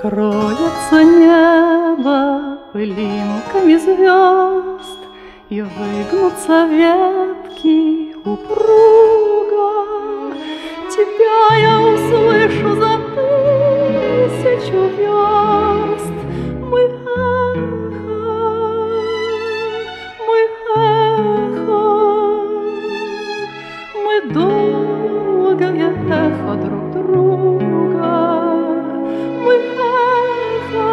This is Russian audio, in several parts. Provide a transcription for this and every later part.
Покроется небо пылинками звезд, и выгнутся ветки упруго. Тебя я услышу за 1000 верст. Мы эхо, мы долгое эхо друг друга. Мы эхо,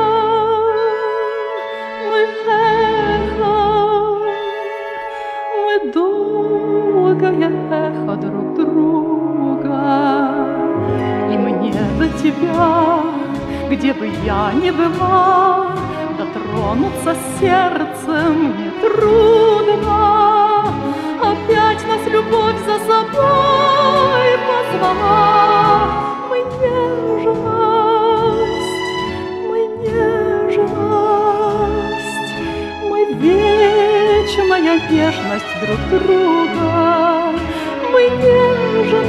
мы долгое эхо друг друга. И мне до тебя, где бы я ни была, дотронуться сердцем нетрудно. Опять нас любовь за собой позвала. Мы нежность, мы вечная нежность друг друга. Мы нежность,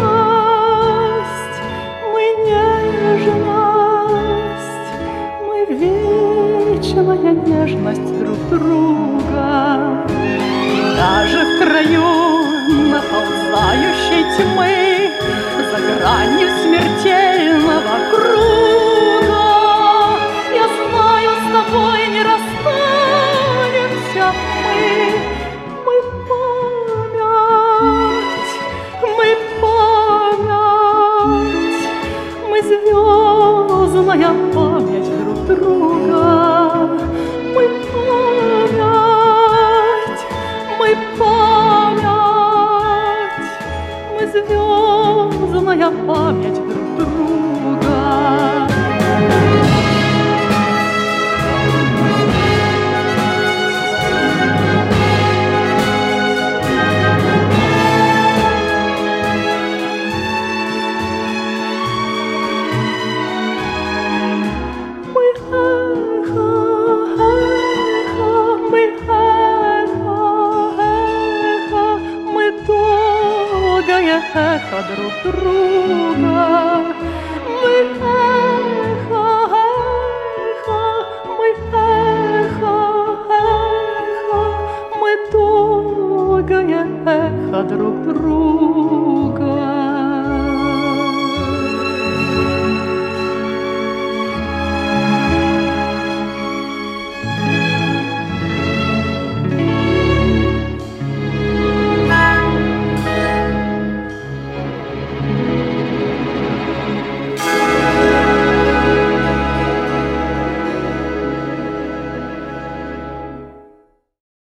мы вечная нежность друг друга. Даже в краю наползающей тьмы, за гранью смертельного круга, я знаю, с тобой не расстанемся мы. Мы память, мы звездная память друг друга. Мы память, мы звездная память друг друга. Эхо друг друга.